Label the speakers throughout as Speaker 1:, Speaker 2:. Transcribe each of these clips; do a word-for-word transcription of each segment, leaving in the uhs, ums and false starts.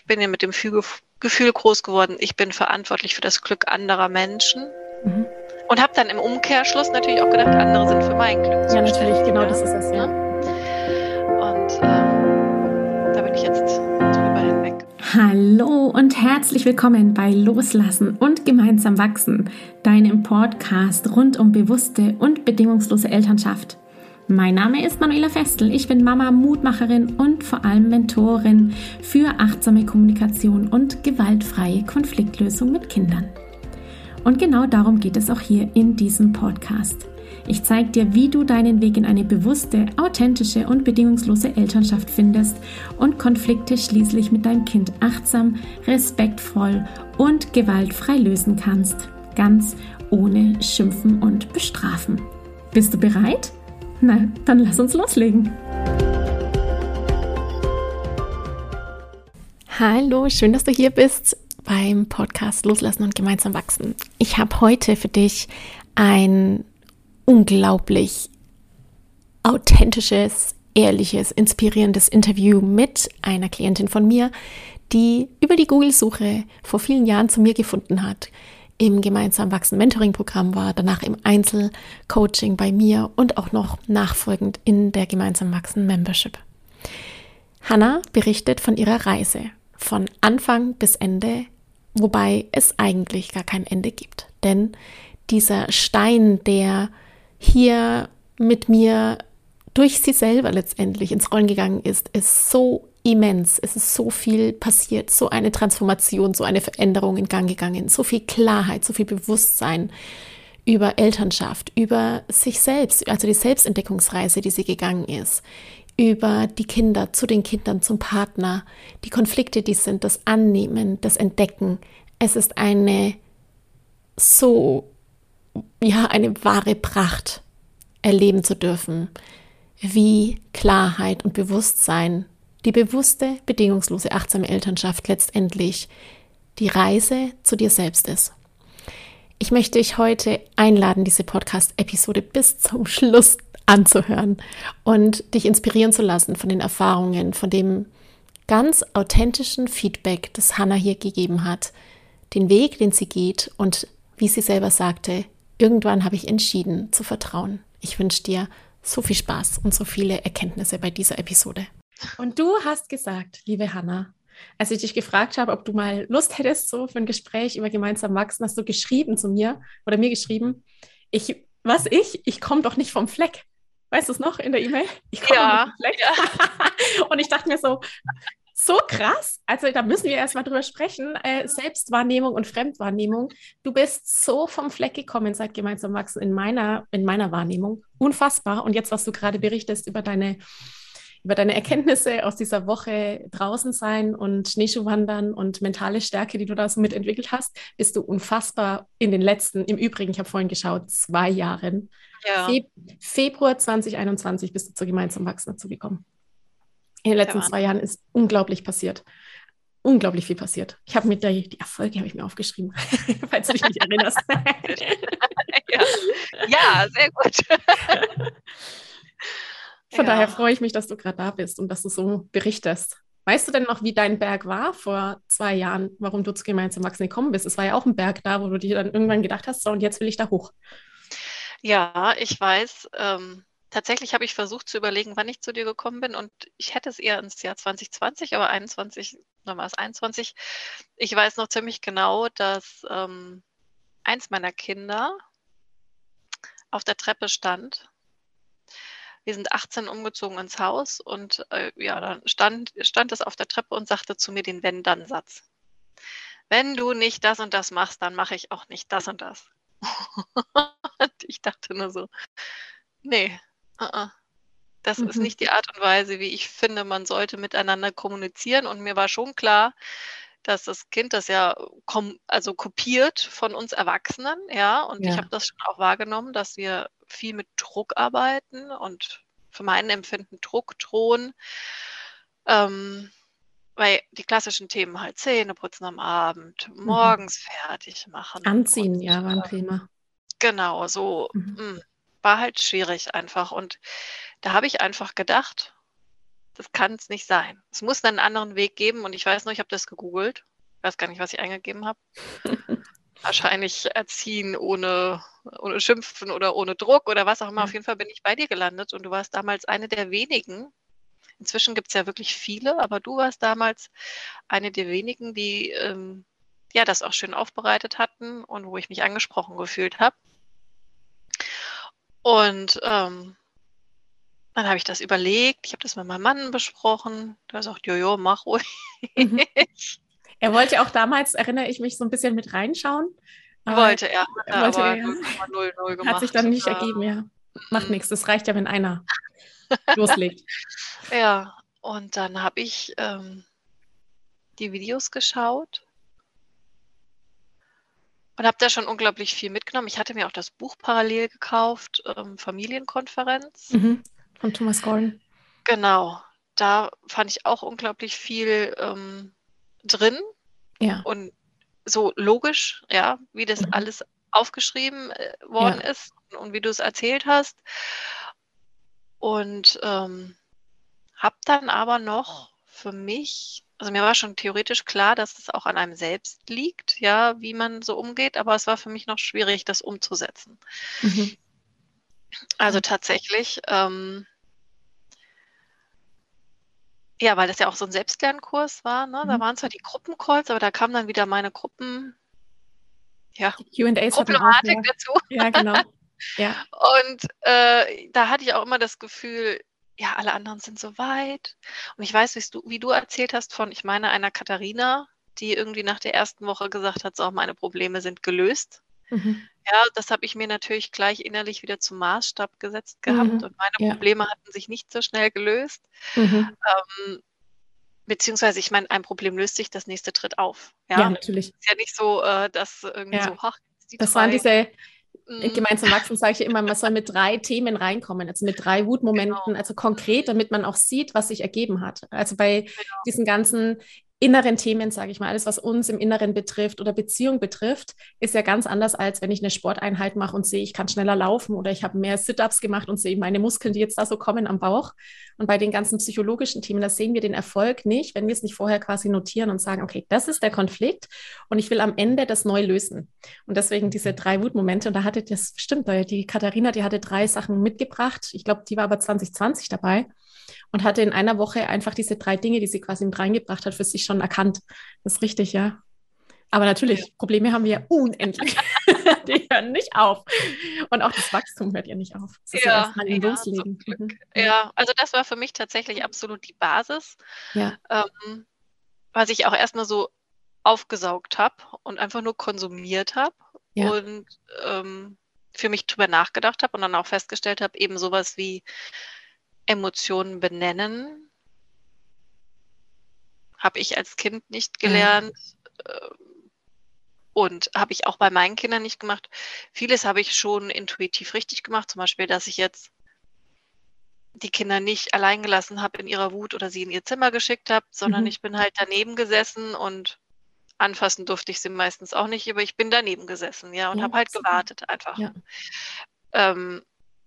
Speaker 1: ich bin ja mit dem Gefühl Gefühl groß geworden, ich bin verantwortlich für das Glück anderer Menschen. Mhm. Und habe dann im Umkehrschluss natürlich auch gedacht, andere sind für mein Glück
Speaker 2: zuständig. Ja, natürlich, genau, das ist es, ja.
Speaker 1: Und ähm, da bin ich jetzt drüber hinweg.
Speaker 2: Hallo und herzlich willkommen bei Loslassen und gemeinsam wachsen, deinem Podcast rund um bewusste und bedingungslose Elternschaft. Mein Name ist Manuela Festel, ich bin Mama, Mutmacherin und vor allem Mentorin für achtsame Kommunikation und gewaltfreie Konfliktlösung mit Kindern. Und genau darum geht es auch hier in diesem Podcast. Ich zeige dir, wie du deinen Weg in eine bewusste, authentische und bedingungslose Elternschaft findest und Konflikte schließlich mit deinem Kind achtsam, respektvoll und gewaltfrei lösen kannst. Ganz ohne Schimpfen und Bestrafen. Bist du bereit? Na, dann lass uns loslegen. Hallo, schön, dass du hier bist beim Podcast Loslassen und gemeinsam wachsen. Ich habe heute für dich ein unglaublich authentisches, ehrliches, inspirierendes Interview mit einer Klientin von mir, die über die Google-Suche vor vielen Jahren zu mir gefunden hat, im gemeinsam wachsen Mentoring-Programm war, danach im Einzelcoaching bei mir und auch noch nachfolgend in der gemeinsam wachsen Membership. Hannah berichtet von ihrer Reise, von Anfang bis Ende, wobei es eigentlich gar kein Ende gibt. Denn dieser Stein, der hier mit mir durch sie selber letztendlich ins Rollen gegangen ist, ist so immens. Es ist so viel passiert, so eine Transformation, so eine Veränderung in Gang gegangen, so viel Klarheit, so viel Bewusstsein über Elternschaft, über sich selbst, also die Selbstentdeckungsreise, die sie gegangen ist, über die Kinder, zu den Kindern, zum Partner, die Konflikte, die sind, das Annehmen, das Entdecken. Es ist eine so, ja, eine wahre Pracht, erleben zu dürfen, wie Klarheit und Bewusstsein, die bewusste, bedingungslose, achtsame Elternschaft letztendlich die Reise zu dir selbst ist. Ich möchte dich heute einladen, diese Podcast-Episode bis zum Schluss anzuhören und dich inspirieren zu lassen von den Erfahrungen, von dem ganz authentischen Feedback, das Hannah hier gegeben hat, den Weg, den sie geht und wie sie selber sagte, irgendwann habe ich entschieden zu vertrauen. Ich wünsche dir so viel Spaß und so viele Erkenntnisse bei dieser Episode. Und du hast gesagt, liebe Hannah, als ich dich gefragt habe, ob du mal Lust hättest so für ein Gespräch über gemeinsam wachsen, hast du geschrieben zu mir oder mir geschrieben, ich, was ich, ich komme doch nicht vom Fleck. Weißt du es noch in der E-Mail? Ich komme
Speaker 1: ja,
Speaker 2: nicht vom Fleck. Ja. Und ich dachte mir so, so krass, also da müssen wir erstmal drüber sprechen, äh, Selbstwahrnehmung und Fremdwahrnehmung. Du bist so vom Fleck gekommen seit gemeinsam wachsen in meiner, in meiner Wahrnehmung. Unfassbar. Und jetzt, was du gerade berichtest über deine über deine Erkenntnisse aus dieser Woche draußen sein und Schneeschuhwandern und mentale Stärke, die du da so mitentwickelt hast, bist du unfassbar in den letzten, im Übrigen, ich habe vorhin geschaut, zwei Jahren. Ja. Fe- Februar zwanzig einundzwanzig bist du zu gemeinsam wachsen dazu gekommen. In den letzten ja, zwei Jahren ist unglaublich passiert. Unglaublich viel passiert. Ich habe mit der, die Erfolge habe ich mir aufgeschrieben, falls du dich nicht erinnerst.
Speaker 1: ja. ja, sehr gut.
Speaker 2: Von
Speaker 1: ja.
Speaker 2: daher freue ich mich, dass du gerade da bist und dass du so berichtest. Weißt du denn noch, wie dein Berg war vor zwei Jahren, warum du zu gemeinsam wachsen gekommen bist? Es war ja auch ein Berg da, wo du dir dann irgendwann gedacht hast, so und jetzt will ich da hoch.
Speaker 1: Ja, ich weiß. Ähm, tatsächlich habe ich versucht zu überlegen, wann ich zu dir gekommen bin und ich hätte es eher ins Jahr zwanzig zwanzig, aber einundzwanzig, dann war es einundzwanzig. Ich weiß noch ziemlich genau, dass ähm, eins meiner Kinder auf der Treppe stand. Wir sind achtzehn umgezogen ins Haus und äh, ja, dann stand, stand es auf der Treppe und sagte zu mir den Wenn-Dann-Satz. Wenn du nicht das und das machst, dann mache ich auch nicht das und das. Und ich dachte nur so, nee, uh-uh. das mhm. ist nicht die Art und Weise, wie ich finde, man sollte miteinander kommunizieren. Und mir war schon klar, dass das Kind das ja kom- also kopiert von uns Erwachsenen, ja, und ja. ich habe das schon auch wahrgenommen, dass wir viel mit Druck arbeiten und für mein Empfinden Druck drohen, ähm, weil die klassischen Themen halt Zähne putzen am Abend, morgens mhm. fertig machen.
Speaker 2: Anziehen,
Speaker 1: und,
Speaker 2: ja, war ein Thema.
Speaker 1: Genau, so mhm. mh, war halt schwierig einfach und da habe ich einfach gedacht, das kann es nicht sein. Es muss einen anderen Weg geben und ich weiß noch, ich habe das gegoogelt. Ich weiß gar nicht, was ich eingegeben habe. Wahrscheinlich erziehen ohne, ohne Schimpfen oder ohne Druck oder was auch immer.
Speaker 2: Ja.
Speaker 1: Auf jeden Fall bin ich bei dir gelandet und du warst damals eine der wenigen. Inzwischen gibt es ja wirklich viele, aber du warst damals eine der wenigen, die ähm, ja das auch schön aufbereitet hatten und wo ich mich angesprochen gefühlt habe. Und ähm, dann habe ich das überlegt. Ich habe das mit meinem Mann besprochen. Der sagt, jojo, mach ruhig.
Speaker 2: Mhm. Er wollte auch damals, erinnere ich mich, so ein bisschen mit reinschauen. Aber
Speaker 1: Wollte er, hat
Speaker 2: er
Speaker 1: er
Speaker 2: wollte
Speaker 1: aber
Speaker 2: er,
Speaker 1: null Komma null null
Speaker 2: hat sich
Speaker 1: gemacht.
Speaker 2: dann nicht
Speaker 1: Äh,
Speaker 2: ergeben, ja. Macht
Speaker 1: mm.
Speaker 2: nichts. Das reicht ja, wenn einer loslegt.
Speaker 1: Ja, und dann habe ich ähm, die Videos geschaut und habe da schon unglaublich viel mitgenommen. Ich hatte mir auch das Buch parallel gekauft, ähm, Familienkonferenz.
Speaker 2: Mhm. Von Thomas Gordon.
Speaker 1: Genau, da fand ich auch unglaublich viel ähm, drin
Speaker 2: Ja.
Speaker 1: und so logisch, ja, wie das
Speaker 2: Mhm.
Speaker 1: alles aufgeschrieben äh, worden
Speaker 2: Ja.
Speaker 1: ist und wie du es erzählt hast. Und ähm, habe dann aber noch für mich, also mir war schon theoretisch klar, dass es auch an einem selbst liegt, ja, wie man so umgeht, aber es war für mich noch schwierig, das umzusetzen.
Speaker 2: Mhm.
Speaker 1: Also tatsächlich, ähm, ja, weil das ja auch so ein Selbstlernkurs war, ne? Da
Speaker 2: Mhm.
Speaker 1: waren zwar die Gruppencalls, aber da kam dann wieder meine Gruppen, ja,
Speaker 2: Die Q und A's hatten auch,
Speaker 1: Problematik
Speaker 2: ja.
Speaker 1: dazu.
Speaker 2: Ja, genau. Ja.
Speaker 1: Und äh, da hatte ich auch immer das Gefühl, ja, alle anderen sind so weit. Und ich weiß, wie du, wie du erzählt hast von, ich meine, einer Katharina, die irgendwie nach der ersten Woche gesagt hat, so, meine Probleme sind gelöst.
Speaker 2: Mhm.
Speaker 1: Ja, das habe ich mir natürlich gleich innerlich wieder zum Maßstab gesetzt gehabt
Speaker 2: Mhm.
Speaker 1: und meine
Speaker 2: Ja.
Speaker 1: Probleme hatten sich nicht so schnell gelöst.
Speaker 2: Mhm.
Speaker 1: Ähm, beziehungsweise, ich meine, ein Problem löst sich, das nächste tritt auf.
Speaker 2: Ja,
Speaker 1: Ja,
Speaker 2: natürlich.
Speaker 1: ist ja nicht so, äh, dass irgendwie
Speaker 2: Ja.
Speaker 1: so, ach, jetzt die
Speaker 2: Das waren
Speaker 1: drei.
Speaker 2: diese
Speaker 1: Mm,
Speaker 2: gemeinsam wachsen, sage ich immer, man soll mit drei Themen reinkommen, also mit drei
Speaker 1: genau.
Speaker 2: Wutmomenten, also konkret, damit man auch sieht, was sich ergeben hat. Also bei
Speaker 1: Genau.
Speaker 2: diesen ganzen inneren Themen, sage ich mal, alles, was uns im Inneren betrifft oder Beziehung betrifft, ist ja ganz anders, als wenn ich eine Sporteinheit mache und sehe, ich kann schneller laufen oder ich habe mehr Sit-ups gemacht und sehe meine Muskeln, die jetzt da so kommen am Bauch. Und bei den ganzen psychologischen Themen, da sehen wir den Erfolg nicht, wenn wir es nicht vorher quasi notieren und sagen, okay, das ist der Konflikt und ich will am Ende das neu lösen. Und deswegen diese drei Wutmomente. Und da hatte das, stimmt, die Katharina, die hatte drei Sachen mitgebracht. Ich glaube, die war aber zwanzig zwanzig dabei und hatte in einer Woche einfach diese drei Dinge, die sie quasi mit reingebracht hat, für sich schon erkannt. Das ist richtig, ja. Aber natürlich, ja. Probleme haben wir ja unendlich. Die hören nicht auf. Und auch das Wachstum hört ja nicht auf. Das ist ja, ja erst mal im
Speaker 1: ja,
Speaker 2: Loslegen. Mhm.
Speaker 1: Ja. ja, also das war für mich tatsächlich absolut die Basis,
Speaker 2: ja.
Speaker 1: ähm, was ich auch erstmal so aufgesaugt habe und einfach nur konsumiert habe
Speaker 2: ja.
Speaker 1: und ähm, für mich drüber nachgedacht habe und dann auch festgestellt habe, eben sowas wie Emotionen benennen habe ich als Kind nicht gelernt. Ja. Und habe ich auch bei meinen Kindern nicht gemacht. Vieles habe ich schon intuitiv richtig gemacht. Zum Beispiel, dass ich jetzt die Kinder nicht allein gelassen habe in ihrer Wut oder sie in ihr Zimmer geschickt habe, sondern mhm. ich bin halt daneben gesessen und anfassen durfte ich sie meistens auch nicht, aber ich bin daneben gesessen, ja, und ja, habe halt super. gewartet einfach. Ja. Ähm,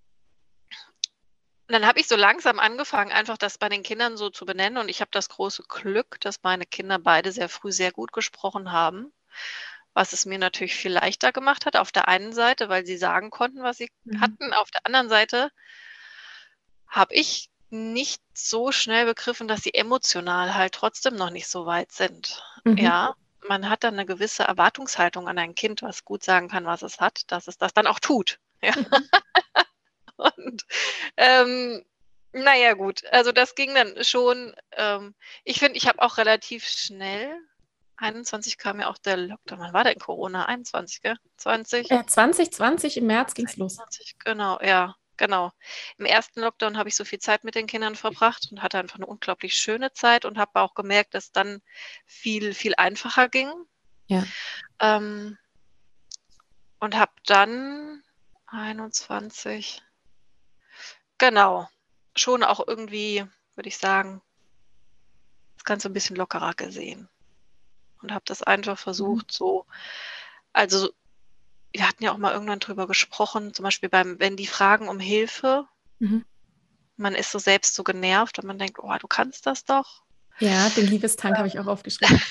Speaker 1: dann habe ich so langsam angefangen, einfach das bei den Kindern so zu benennen und ich habe das große Glück, dass meine Kinder beide sehr früh sehr gut gesprochen haben, was es mir natürlich viel leichter gemacht hat, auf der einen Seite, weil sie sagen konnten, was sie mhm. hatten, auf der anderen Seite habe ich nicht so schnell begriffen, dass sie emotional halt trotzdem noch nicht so weit sind. Mhm. Ja, man hat dann eine gewisse Erwartungshaltung an ein Kind, was gut sagen kann, was es hat, dass es das dann auch tut. Ja. Mhm. Und ähm, naja, gut, also das ging dann schon. Ähm, ich finde, ich habe auch relativ schnell, einundzwanzig kam ja auch der Lockdown, wann war denn Corona? einundzwanzig, gell? zwanzig?
Speaker 2: Äh, zwanzig zwanzig im März ging es los.
Speaker 1: zwanzig, genau, ja. Genau. Im ersten Lockdown habe ich so viel Zeit mit den Kindern verbracht und hatte einfach eine unglaublich schöne Zeit und habe auch gemerkt, dass dann viel, viel einfacher ging.
Speaker 2: Ja.
Speaker 1: Ähm, und habe dann einundzwanzig, genau, schon auch irgendwie, würde ich sagen, das Ganze ein bisschen lockerer gesehen. Und habe das einfach versucht, mhm. so, also wir hatten ja auch mal irgendwann drüber gesprochen, zum Beispiel beim, wenn die fragen um Hilfe, mhm. man ist so selbst so genervt und man denkt, oh, du kannst das doch.
Speaker 2: Ja, den Liebestank habe ich auch aufgeschrieben.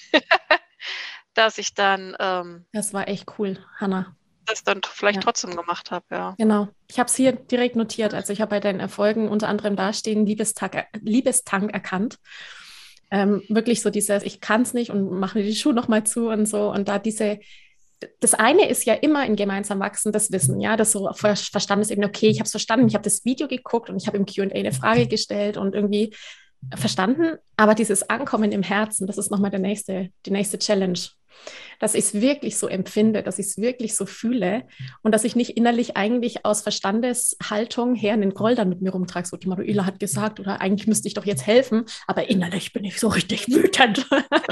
Speaker 1: Dass ich dann ähm,
Speaker 2: Das war echt cool, Hannah.
Speaker 1: das dann t- vielleicht
Speaker 2: Ja.
Speaker 1: trotzdem gemacht habe, ja.
Speaker 2: Genau. Ich habe es hier direkt notiert. Also ich habe bei deinen Erfolgen unter anderem dastehen, Liebestank, Liebestank erkannt. Ähm, wirklich so dieses, ich kann es nicht und mache mir die Schuhe nochmal zu und so. Und da diese, das eine ist ja immer in gemeinsam wachsen, das Wissen, ja, das so auf Ver- Verstandesebene, okay, ich habe es verstanden, ich habe das Video geguckt und ich habe im Q und A eine Frage gestellt und irgendwie verstanden, aber dieses Ankommen im Herzen, das ist nochmal der nächste, die nächste Challenge. Dass ich es wirklich so empfinde, dass ich es wirklich so fühle und dass ich nicht innerlich eigentlich aus Verstandeshaltung her einen Groll dann mit mir rumtrage. So, die Manuela hat gesagt, oder eigentlich müsste ich doch jetzt helfen, aber innerlich bin ich so richtig wütend.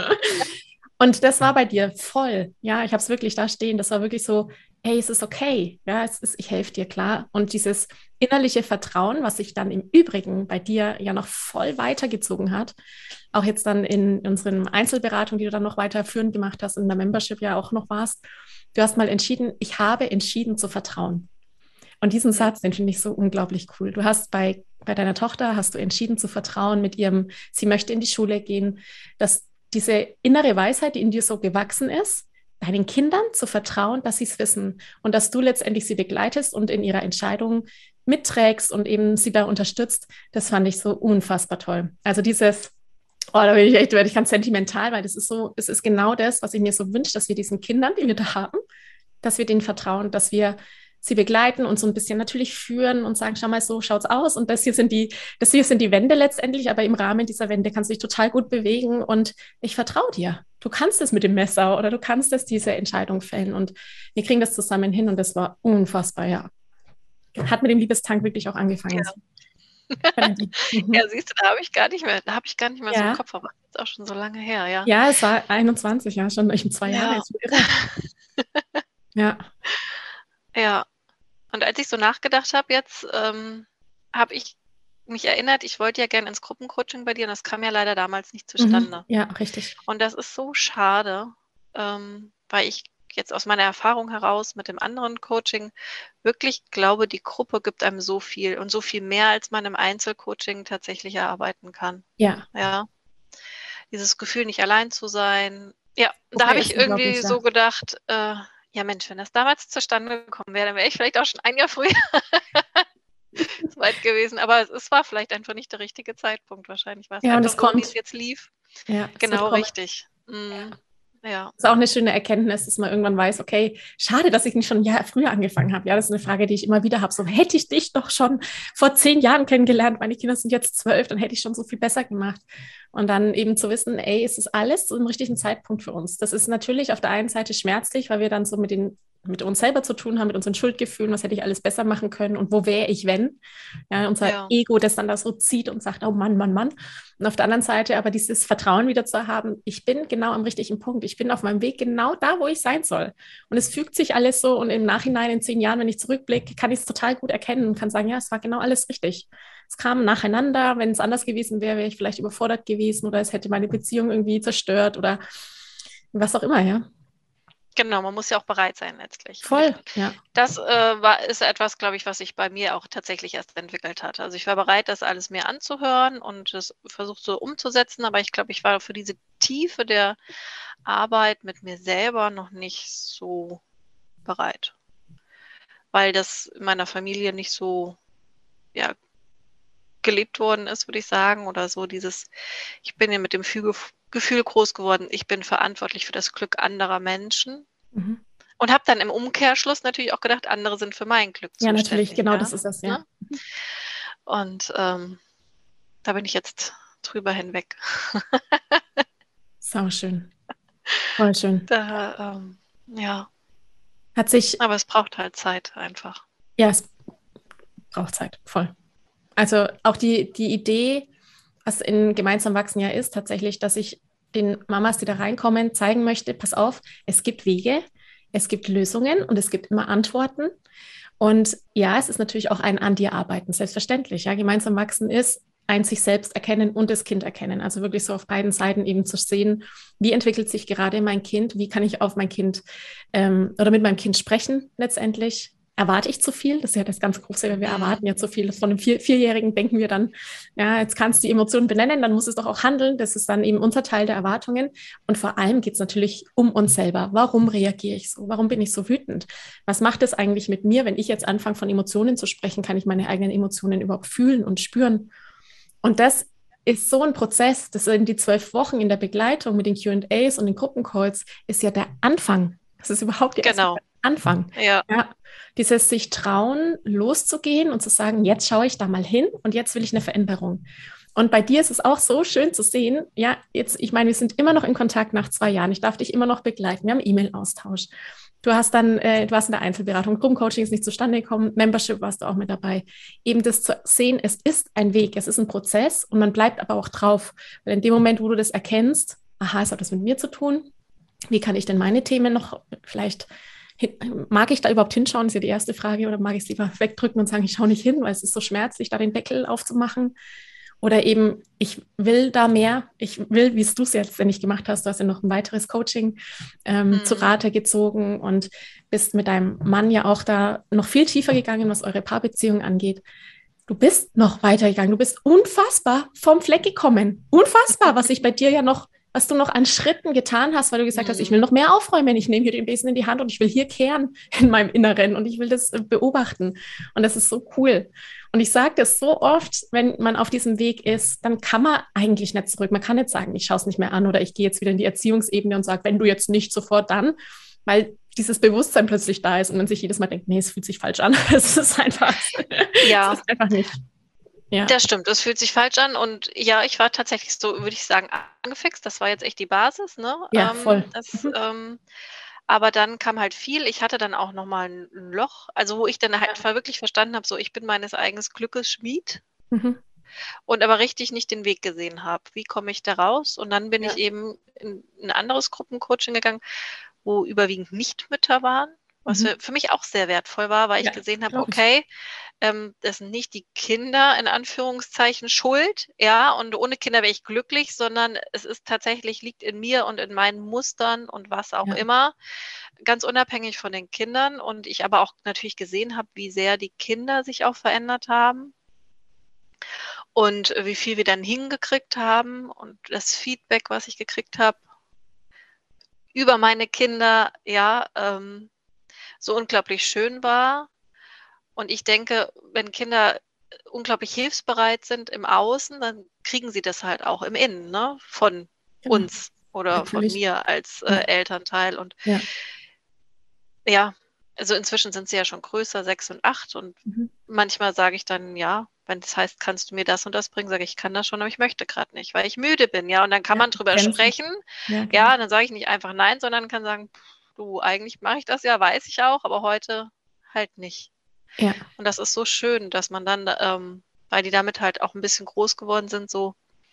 Speaker 2: Und das war bei dir voll. Ja, ich habe es wirklich da stehen. Das war wirklich so, hey, es ist okay. Ja, es ist, ich helfe dir, klar. Und dieses innerliche Vertrauen, was sich dann im Übrigen bei dir ja noch voll weitergezogen hat, auch jetzt dann in unseren Einzelberatungen, die du dann noch weiterführend gemacht hast, in der Membership ja auch noch warst. Du hast mal entschieden, ich habe entschieden zu vertrauen. Und diesen Satz, den finde ich so unglaublich cool. Du hast bei, bei deiner Tochter, hast du entschieden zu vertrauen mit ihrem, sie möchte in die Schule gehen, dass diese innere Weisheit, die in dir so gewachsen ist, deinen Kindern zu vertrauen, dass sie es wissen und dass du letztendlich sie begleitest und in ihrer Entscheidung mitträgst und eben sie da unterstützt, das fand ich so unfassbar toll. Also dieses, oh, da bin ich echt, werde ich ganz sentimental, weil das ist so, es ist genau das, was ich mir so wünsche, dass wir diesen Kindern, die wir da haben, dass wir denen vertrauen, dass wir sie begleiten und so ein bisschen natürlich führen und sagen, schau mal, so schaut's aus und das hier sind die, das hier sind die Wände letztendlich, aber im Rahmen dieser Wände kannst du dich total gut bewegen und ich vertraue dir. Du kannst es mit dem Messer oder du kannst es diese Entscheidung fällen und wir kriegen das zusammen hin und das war unfassbar, ja. Hat mit dem Liebestank wirklich auch angefangen.
Speaker 1: Ja.
Speaker 2: Mhm.
Speaker 1: Ja, siehst du, da habe ich gar nicht mehr, da habe ich gar nicht mehr so
Speaker 2: Ja.
Speaker 1: im Kopf, aber das ist auch schon so lange her, ja.
Speaker 2: Ja, es war einundzwanzig, ja, schon in zwei
Speaker 1: Ja.
Speaker 2: Jahren. Ist so irre. Ja.
Speaker 1: Ja. Und als ich so nachgedacht habe jetzt, ähm, habe ich mich erinnert, ich wollte ja gerne ins Gruppencoaching bei dir und das kam ja leider damals nicht
Speaker 2: Mhm.
Speaker 1: zustande.
Speaker 2: Ja, richtig.
Speaker 1: Und das ist so schade, ähm, weil ich jetzt aus meiner Erfahrung heraus mit dem anderen Coaching wirklich glaube, die Gruppe gibt einem so viel und so viel mehr, als man im Einzelcoaching tatsächlich erarbeiten kann.
Speaker 2: Ja.
Speaker 1: Ja. Dieses Gefühl, nicht allein zu sein. Ja, da
Speaker 2: Okay,
Speaker 1: habe
Speaker 2: ist
Speaker 1: ich irgendwie
Speaker 2: unglaublich, ja.
Speaker 1: so gedacht, äh, ja Mensch, wenn das damals zustande gekommen wäre, dann wäre ich vielleicht auch schon ein Jahr früher so weit gewesen. Aber es, es war vielleicht einfach nicht der richtige Zeitpunkt. Wahrscheinlich war es
Speaker 2: Ja, und
Speaker 1: einfach
Speaker 2: es
Speaker 1: so, wie
Speaker 2: kommt.
Speaker 1: es jetzt lief.
Speaker 2: Ja, es wird
Speaker 1: Genau,
Speaker 2: kommen.
Speaker 1: richtig. Mhm. Ja.
Speaker 2: Das ist auch eine schöne Erkenntnis, dass man irgendwann weiß, okay, schade, dass ich nicht schon ein Jahr früher angefangen habe. Ja, das ist eine Frage, die ich immer wieder habe. So, hätte ich dich doch schon vor zehn Jahren kennengelernt, meine Kinder sind jetzt zwölf, dann hätte ich schon so viel besser gemacht. Und dann eben zu wissen, ey, es ist alles zum richtigen Zeitpunkt für uns. Das ist natürlich auf der einen Seite schmerzlich, weil wir dann so mit den mit uns selber zu tun haben, mit unseren Schuldgefühlen, was hätte ich alles besser machen können und wo wäre ich, wenn? Ja, unser
Speaker 1: Ja.
Speaker 2: Ego, das dann da so zieht und sagt, oh Mann, Mann, Mann. Und auf der anderen Seite aber dieses Vertrauen wieder zu haben, ich bin genau am richtigen Punkt, ich bin auf meinem Weg genau da, wo ich sein soll. Und es fügt sich alles so und im Nachhinein, in zehn Jahren, wenn ich zurückblicke, kann ich es total gut erkennen und kann sagen, ja, es war genau alles richtig. Es kam nacheinander, wenn es anders gewesen wäre, wäre ich vielleicht überfordert gewesen oder es hätte meine Beziehung irgendwie zerstört oder was auch immer, ja.
Speaker 1: Genau, man muss ja auch bereit sein letztlich.
Speaker 2: Voll, ja.
Speaker 1: Das äh, war, ist etwas, glaube ich, was sich bei mir auch tatsächlich erst entwickelt hat. Also ich war bereit, das alles mir anzuhören und es versucht so umzusetzen, aber ich glaube, ich war für diese Tiefe der Arbeit mit mir selber noch nicht so bereit. Weil das in meiner Familie nicht so, ja, gelebt worden ist, würde ich sagen, oder so dieses, ich bin ja mit dem Gefühl, Gefühl groß geworden, ich bin verantwortlich für das Glück anderer Menschen.
Speaker 2: Mhm.
Speaker 1: Und habe dann im Umkehrschluss natürlich auch gedacht, andere sind für mein Glück
Speaker 2: Ja,
Speaker 1: zuständig.
Speaker 2: natürlich, genau,
Speaker 1: ja?
Speaker 2: das ist das, ja.
Speaker 1: Ne? Und ähm, da bin ich jetzt drüber hinweg.
Speaker 2: Sau schön. Voll schön.
Speaker 1: Da, ähm, ja.
Speaker 2: Hat sich,
Speaker 1: Aber es braucht halt Zeit einfach.
Speaker 2: ja, es braucht Zeit, voll. Also auch die, die Idee, was in gemeinsam wachsen ja ist, tatsächlich, dass ich den Mamas, die da reinkommen, zeigen möchte, pass auf, es gibt Wege, es gibt Lösungen und es gibt immer Antworten. Und ja, es ist natürlich auch ein an dir arbeiten, selbstverständlich. Ja, gemeinsam wachsen ist ein sich selbst erkennen und das Kind erkennen. Also wirklich so auf beiden Seiten eben zu sehen, wie entwickelt sich gerade mein Kind, wie kann ich auf mein Kind ähm, oder mit meinem Kind sprechen letztendlich, erwarte ich zu viel? Das ist ja das ganz Große, wenn wir
Speaker 1: Mhm.
Speaker 2: erwarten ja zu viel. Von einem Vier Vierjährigen denken wir dann, ja, jetzt kannst du die Emotionen benennen, dann muss es doch auch handeln. Das ist dann eben unser Teil der Erwartungen. Und vor allem geht es natürlich um uns selber. Warum reagiere ich so? Warum bin ich so wütend? Was macht es eigentlich mit mir, wenn ich jetzt anfange, von Emotionen zu sprechen? Kann ich meine eigenen Emotionen überhaupt fühlen und spüren? Und das ist so ein Prozess, das sind die zwölf Wochen in der Begleitung mit den Q and A's und den Gruppencalls, ist ja der Anfang. Das ist überhaupt der
Speaker 1: Genau.
Speaker 2: Anfang.
Speaker 1: Ja.
Speaker 2: Ja, dieses sich trauen, loszugehen und zu sagen, jetzt schaue ich da mal hin und jetzt will ich eine Veränderung. Und bei dir ist es auch so schön zu sehen, ja, jetzt, ich meine, wir sind immer noch in Kontakt nach zwei Jahren. Ich darf dich immer noch begleiten. Wir haben E-Mail-Austausch. Du hast dann, äh, du warst in der Einzelberatung, Gruppencoaching ist nicht zustande gekommen, Membership warst du auch mit dabei. Eben das zu sehen, es ist ein Weg, es ist ein Prozess und man bleibt aber auch drauf. Weil in dem Moment, wo du das erkennst, aha, es hat was mit mir zu tun, wie kann ich denn meine Themen noch vielleicht, mag ich da überhaupt hinschauen, ist ja die erste Frage, oder mag ich es lieber wegdrücken und sagen, ich schaue nicht hin, weil es ist so schmerzlich, da den Deckel aufzumachen. Oder eben, ich will da mehr, ich will, wie es du es jetzt nicht gemacht hast, du hast ja noch ein weiteres Coaching ähm, mhm. zu Rate gezogen und bist mit deinem Mann ja auch da noch viel tiefer gegangen, was eure Paarbeziehung angeht. Du bist noch weitergegangen, du bist unfassbar vom Fleck gekommen. Unfassbar, was sich bei dir ja noch, was du noch an Schritten getan hast, weil du gesagt mhm. hast, ich will noch mehr aufräumen, ich nehme hier den Besen in die Hand und ich will hier kehren in meinem Inneren und ich will das beobachten. Und das ist so cool. Und ich sage das so oft, wenn man auf diesem Weg ist, dann kann man eigentlich nicht zurück. Man kann nicht sagen, ich schaue es nicht mehr an oder ich gehe jetzt wieder in die Erziehungsebene und sage, wenn du jetzt nicht, sofort dann, weil dieses Bewusstsein plötzlich da ist und man sich jedes Mal denkt, nee, es fühlt sich falsch an. Es ist einfach,
Speaker 1: ja.
Speaker 2: es ist einfach nicht. Ja.
Speaker 1: Das stimmt, es fühlt sich falsch an und ja, ich war tatsächlich so, würde ich sagen, angefixt. Das war jetzt echt die Basis, ne?
Speaker 2: Ja,
Speaker 1: ähm,
Speaker 2: voll.
Speaker 1: Das,
Speaker 2: Mhm.
Speaker 1: ähm, aber dann kam halt viel. Ich hatte dann auch nochmal ein Loch, also wo ich dann halt ja. wirklich verstanden habe, so ich bin meines eigenen Glückes Schmied
Speaker 2: Mhm.
Speaker 1: und aber richtig nicht den Weg gesehen habe. Wie komme ich da raus? Und dann bin ja. ich eben in ein anderes Gruppencoaching gegangen, wo überwiegend Nichtmütter waren, was mhm. für mich auch sehr wertvoll war, weil ja, ich gesehen habe, okay, ähm, das sind nicht die Kinder in Anführungszeichen schuld, ja, und ohne Kinder wäre ich glücklich, sondern es ist tatsächlich, liegt in mir und in meinen Mustern und was auch ja. immer, ganz unabhängig von den Kindern und ich aber auch natürlich gesehen habe, wie sehr die Kinder sich auch verändert haben und wie viel wir dann hingekriegt haben und das Feedback, was ich gekriegt habe über meine Kinder, ja, ähm, so unglaublich schön war. Und ich denke, wenn Kinder unglaublich hilfsbereit sind im Außen, dann kriegen sie das halt auch im Innen, ne? Von genau. uns oder Natürlich. Von mir als äh, ja. Elternteil. Und ja. ja, also inzwischen sind sie ja schon größer, sechs und acht. Und mhm. manchmal sage ich dann, ja, wenn das heißt, kannst du mir das und das bringen, sage ich, ich kann das schon, aber ich möchte gerade nicht, weil ich müde bin, ja. Und dann kann ja, man drüber Grenzen. sprechen. Ja, genau. ja, dann sage ich nicht einfach nein, sondern kann sagen, du, eigentlich mache ich das ja, weiß ich auch, aber heute halt nicht. Ja. Und das ist so schön, dass man dann, ähm, weil die damit halt auch ein bisschen groß geworden sind, so,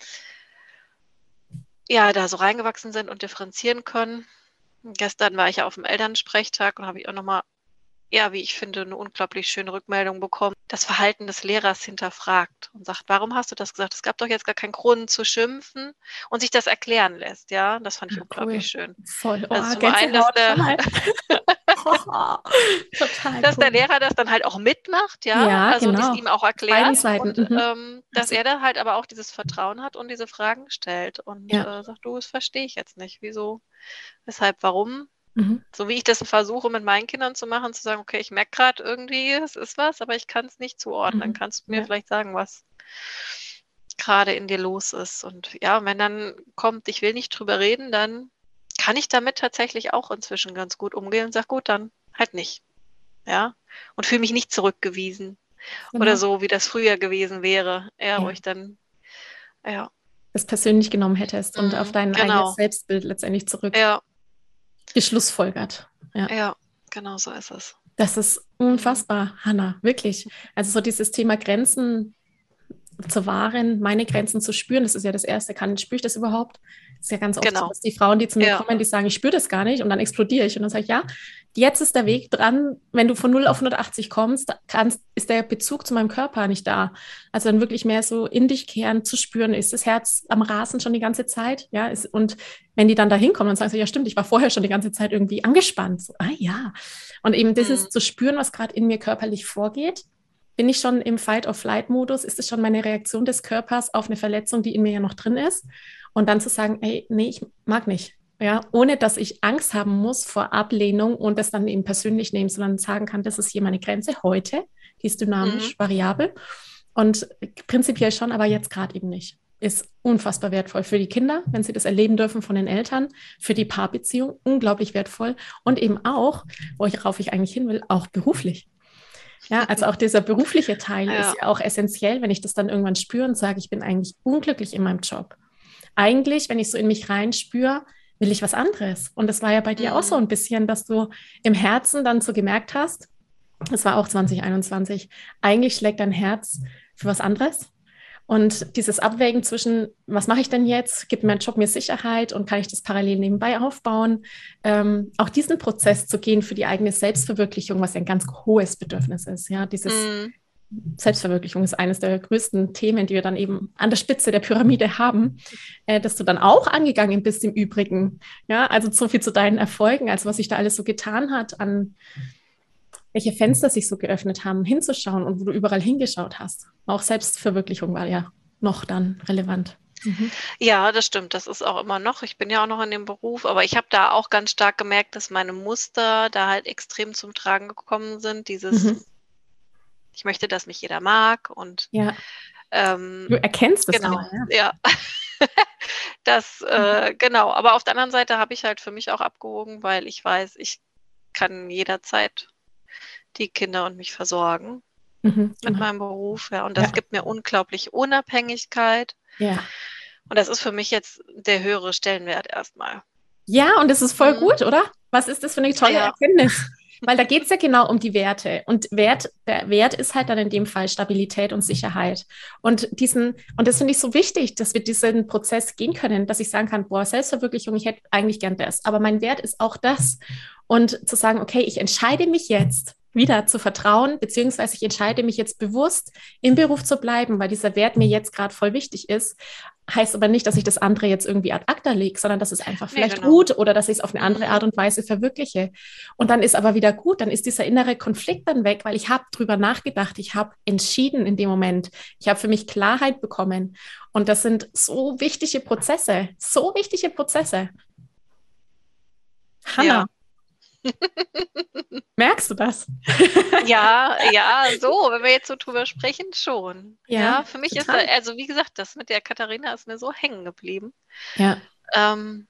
Speaker 1: ja, da so reingewachsen sind und differenzieren können. Und gestern war ich ja auf dem Elternsprechtag und habe ich auch nochmal, ja, wie ich finde, eine unglaublich schöne Rückmeldung bekommen. Das Verhalten des Lehrers hinterfragt und sagt, warum hast du das gesagt? Es gab doch jetzt gar keinen Grund zu schimpfen und sich das erklären lässt, ja. Das fand ich ja, unglaublich cool. schön.
Speaker 2: Voll. Oh,
Speaker 1: also zum einen, dass der, oh, total dass cool. der Lehrer das dann halt auch mitmacht, ja.
Speaker 2: ja
Speaker 1: also
Speaker 2: genau.
Speaker 1: es ihm auch erklärt und
Speaker 2: mhm.
Speaker 1: ähm, dass also. er da halt aber auch dieses Vertrauen hat und diese Fragen stellt und ja. äh, sagt, du, das verstehe ich jetzt nicht. Wieso, weshalb, warum? Mhm. So wie ich das versuche mit meinen Kindern zu machen, zu sagen, okay, ich merke gerade irgendwie, es ist was, aber ich kann es nicht zuordnen. Mhm. Kannst du mir ja. vielleicht sagen, was gerade in dir los ist? Und ja, wenn dann kommt, ich will nicht drüber reden, dann kann ich damit tatsächlich auch inzwischen ganz gut umgehen und sage, gut, dann halt nicht. Ja, und fühle mich nicht zurückgewiesen genau. oder so, wie das früher gewesen wäre. Ja, ja. wo ich dann, ja.
Speaker 2: das persönlich genommen hättest mhm. und auf dein genau. eigenes Selbstbild letztendlich zurück.
Speaker 1: Ja.
Speaker 2: geschlussfolgert. Ja.
Speaker 1: ja, genau so ist es.
Speaker 2: Das ist unfassbar, mhm. Hannah, wirklich. Also so dieses Thema Grenzen zu wahren, meine Grenzen zu spüren, das ist ja das Erste. Kann, spüre ich das überhaupt? Das ist ja ganz oft
Speaker 1: genau.
Speaker 2: so, dass die Frauen, die zu mir
Speaker 1: ja.
Speaker 2: kommen, die sagen, ich spüre das gar nicht und dann explodiere ich und dann sage ich, ja, jetzt ist der Weg dran, wenn du von null auf hundertachtzig kommst, kannst, ist der Bezug zu meinem Körper nicht da. Also dann wirklich mehr so in dich kehren, zu spüren, ist das Herz am Rasen schon die ganze Zeit? Ja, ist, und wenn die dann da hinkommen, dann sagen sie, ja stimmt, ich war vorher schon die ganze Zeit irgendwie angespannt. So, ah ja. Und eben dieses
Speaker 1: Mhm.
Speaker 2: zu spüren, was gerade in mir körperlich vorgeht. Bin ich schon im Fight-or-Flight-Modus? Ist es schon meine Reaktion des Körpers auf eine Verletzung, die in mir ja noch drin ist? Und dann zu sagen, ey, nee, ich mag nicht. Ja, ohne dass ich Angst haben muss vor Ablehnung und das dann eben persönlich nehmen, sondern sagen kann, das ist hier meine Grenze heute, die ist
Speaker 1: Mhm.
Speaker 2: dynamisch, variabel und prinzipiell schon, aber jetzt gerade eben nicht. Ist unfassbar wertvoll für die Kinder, wenn sie das erleben dürfen von den Eltern, für die Paarbeziehung unglaublich wertvoll und eben auch, worauf ich eigentlich hin will, auch beruflich. Ja, also auch dieser berufliche Teil ist
Speaker 1: Ja.
Speaker 2: ja auch essentiell, wenn ich das dann irgendwann spüre und sage, ich bin eigentlich unglücklich in meinem Job. Eigentlich, wenn ich so in mich reinspüre, will ich was anderes. Und das war ja bei dir auch so
Speaker 1: Mhm.
Speaker 2: ein bisschen, dass du im Herzen dann so gemerkt hast, das war auch zwanzig einundzwanzig, eigentlich schlägt dein Herz für was anderes. Und dieses Abwägen zwischen, was mache ich denn jetzt? Gibt mein Job mir Sicherheit und kann ich das parallel nebenbei aufbauen? Ähm, auch diesen Prozess zu gehen für die eigene Selbstverwirklichung, was ja ein ganz hohes Bedürfnis ist. Ja, dieses
Speaker 1: Mhm.
Speaker 2: Selbstverwirklichung ist eines der größten Themen, die wir dann eben an der Spitze der Pyramide haben, äh, dass du dann auch angegangen bist im Übrigen. Ja, also so viel zu deinen Erfolgen, also was sich da alles so getan hat, an welche Fenster sich so geöffnet haben, hinzuschauen und wo du überall hingeschaut hast. Auch Selbstverwirklichung war ja noch dann relevant. Mhm.
Speaker 1: Ja, das stimmt. Das ist auch immer noch. Ich bin ja auch noch in dem Beruf, aber ich habe da auch ganz stark gemerkt, dass meine Muster da halt extrem zum Tragen gekommen sind. Dieses,
Speaker 2: Mhm.
Speaker 1: ich möchte, dass mich jeder mag und
Speaker 2: Ja,
Speaker 1: ähm,
Speaker 2: du erkennst es
Speaker 1: genau,
Speaker 2: auch, ja.
Speaker 1: ja. Das, äh, genau. Aber auf der anderen Seite habe ich halt für mich auch abgewogen, weil ich weiß, ich kann jederzeit die Kinder und mich versorgen
Speaker 2: Mhm,
Speaker 1: mit
Speaker 2: genau.
Speaker 1: meinem Beruf, ja. Und
Speaker 2: Ja,
Speaker 1: das gibt mir unglaublich Unabhängigkeit.
Speaker 2: ja.
Speaker 1: Und das ist für mich jetzt der höhere Stellenwert erstmal.
Speaker 2: Ja, und das ist voll
Speaker 1: Mhm.
Speaker 2: gut, oder? Was ist das für eine tolle
Speaker 1: Ja.
Speaker 2: Erkenntnis? Weil da geht es ja genau um die Werte. Und Wert, der Wert ist halt dann in dem Fall Stabilität und Sicherheit. Und diesen, und das finde ich so wichtig, dass wir diesen Prozess gehen können, dass ich sagen kann, boah, Selbstverwirklichung, ich hätte eigentlich gern das, aber mein Wert ist auch das. Und zu sagen, okay, ich entscheide mich jetzt wieder zu vertrauen, beziehungsweise ich entscheide mich jetzt bewusst, im Beruf zu bleiben, weil dieser Wert mir jetzt gerade voll wichtig ist. Heißt aber nicht, dass ich das andere jetzt irgendwie ad acta lege, sondern dass es einfach
Speaker 1: Ne,
Speaker 2: vielleicht
Speaker 1: genau.
Speaker 2: ruht oder dass ich es auf eine andere Art
Speaker 1: Mhm.
Speaker 2: und Weise verwirkliche. Und dann ist aber wieder gut, dann ist dieser innere Konflikt dann weg, weil ich habe drüber nachgedacht, ich habe entschieden in dem Moment, ich habe für mich Klarheit bekommen. Und das sind so wichtige Prozesse, so wichtige Prozesse. Hanna,
Speaker 1: Ja.
Speaker 2: merkst du das?
Speaker 1: Ja, ja, so, wenn wir jetzt so drüber sprechen, schon.
Speaker 2: Ja,
Speaker 1: Ja, für mich ist da
Speaker 2: total.
Speaker 1: also, wie gesagt, das mit der Katharina ist mir so hängen geblieben.
Speaker 2: Ja,
Speaker 1: Ähm,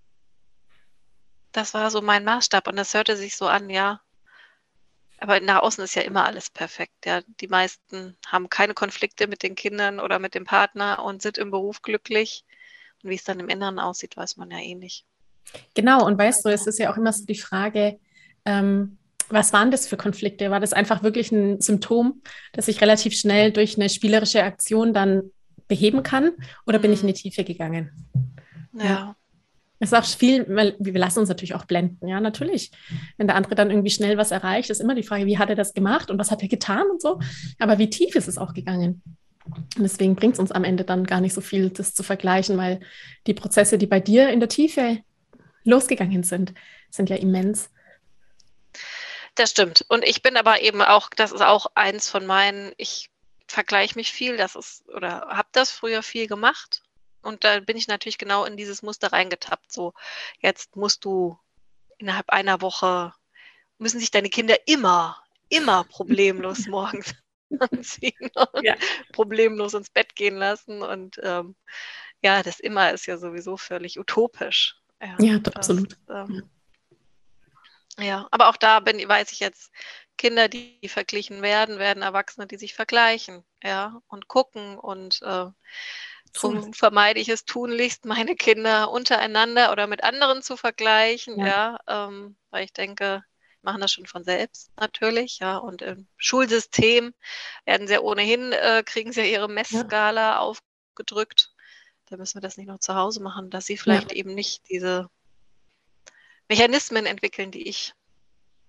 Speaker 1: das war so mein Maßstab und das hörte sich so an, ja, aber nach außen ist ja immer alles perfekt, ja. Die meisten haben keine Konflikte mit den Kindern oder mit dem Partner und sind im Beruf glücklich. Und wie es dann im Inneren aussieht, weiß man ja eh nicht.
Speaker 2: genau. Und weißt du, es ist ja auch immer so die Frage, ähm, was waren das für Konflikte? War das einfach wirklich ein Symptom, das ich relativ schnell durch eine spielerische Aktion dann beheben kann? Oder bin ich in die
Speaker 1: Mhm.
Speaker 2: Tiefe gegangen? Ja.
Speaker 1: Ja.
Speaker 2: Es ist auch viel, weil wir lassen uns natürlich auch blenden, ja, natürlich. Wenn der andere dann irgendwie schnell was erreicht, ist immer die Frage, wie hat er das gemacht und was hat er getan und so. Aber wie tief ist es auch gegangen? Und deswegen bringt es uns am Ende dann gar nicht so viel, das zu vergleichen, weil die Prozesse, die bei dir in der Tiefe losgegangen sind, sind ja immens.
Speaker 1: Das stimmt. Und ich bin aber eben auch das ist auch eins von meinen ich vergleiche mich viel, das ist oder habe das früher viel gemacht. Und da bin ich natürlich genau in dieses Muster reingetappt, so: „Jetzt musst du innerhalb einer Woche müssen sich deine Kinder immer, immer problemlos morgens anziehen und
Speaker 2: Ja,
Speaker 1: problemlos ins Bett gehen lassen.“ Und, ähm, ja, das immer ist ja sowieso völlig utopisch. Ja,
Speaker 2: ja,
Speaker 1: das,
Speaker 2: absolut. Ja.
Speaker 1: ähm ja, aber auch da bin weiß ich jetzt, Kinder, die verglichen werden, werden Erwachsene, die sich vergleichen, ja, und gucken und, äh,
Speaker 2: So,
Speaker 1: drum vermeide ich es tunlichst, meine Kinder untereinander oder mit anderen zu vergleichen,
Speaker 2: ja,
Speaker 1: ja, ähm, weil ich denke, machen das schon von selbst natürlich, ja, und im Schulsystem werden sie ja ohnehin äh, kriegen sie ja ihre
Speaker 2: ja,
Speaker 1: Messskala aufgedrückt. Da müssen wir das nicht noch zu Hause machen, dass sie
Speaker 2: ja.
Speaker 1: vielleicht eben nicht diese Mechanismen entwickeln, die ich.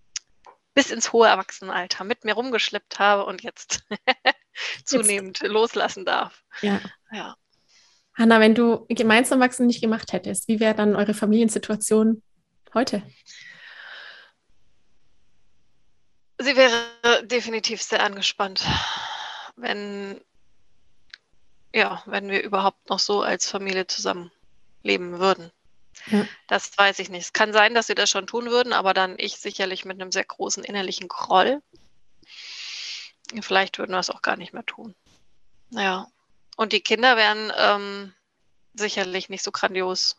Speaker 1: bis ins hohe Erwachsenenalter mit mir rumgeschleppt habe und jetzt zunehmend jetzt. loslassen darf.
Speaker 2: Ja.
Speaker 1: Ja.
Speaker 2: Hanna, wenn du gemeinsam wachsen nicht gemacht hättest, wie wäre dann eure Familiensituation heute?
Speaker 1: Sie wäre definitiv sehr angespannt, wenn, ja, wenn wir überhaupt noch so als Familie zusammenleben würden. Ja. Das weiß ich nicht. Es kann sein, dass wir das schon tun würden, aber dann ich sicherlich mit einem sehr großen innerlichen Groll. Vielleicht würden wir es auch gar nicht mehr tun. Ja. Und die Kinder wären ähm, sicherlich nicht so grandios,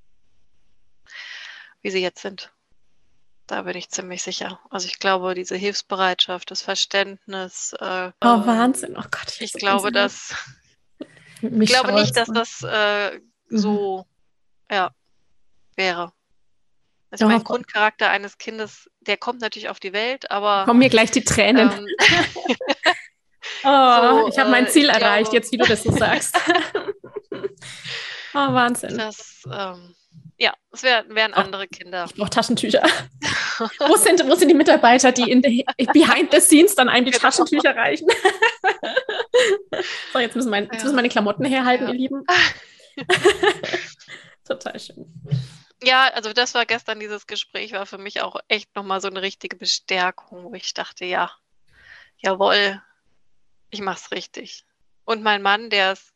Speaker 1: wie sie jetzt sind. Da bin ich ziemlich sicher. Also ich glaube, diese Hilfsbereitschaft, das Verständnis. Äh,
Speaker 2: oh, Wahnsinn. Oh Gott.
Speaker 1: Ich, ich so glaube, dass ich glaube nicht, dass das äh, so mhm. ja, wäre. Also oh, mein Gott. Grundcharakter eines Kindes, der kommt natürlich auf die Welt, aber...
Speaker 2: Kommen mir gleich die Tränen. Ähm, oh, so, ich habe mein Ziel äh, erreicht, glaube, jetzt wie du das so sagst. Oh, Wahnsinn.
Speaker 1: Das, ähm, ja, es wär, wären oh, andere Kinder.
Speaker 2: Ich brauche Taschentücher. wo, sind, wo sind die Mitarbeiter, die in the, behind the scenes dann einem die genau. Taschentücher reichen? So, jetzt müssen, mein, jetzt müssen meine Klamotten herhalten, ja. ihr Lieben. Total schön.
Speaker 1: Ja, also das war gestern, dieses Gespräch war für mich auch echt nochmal so eine richtige Bestärkung, wo ich dachte, ja, jawohl, ich mach's richtig. Und mein Mann, der es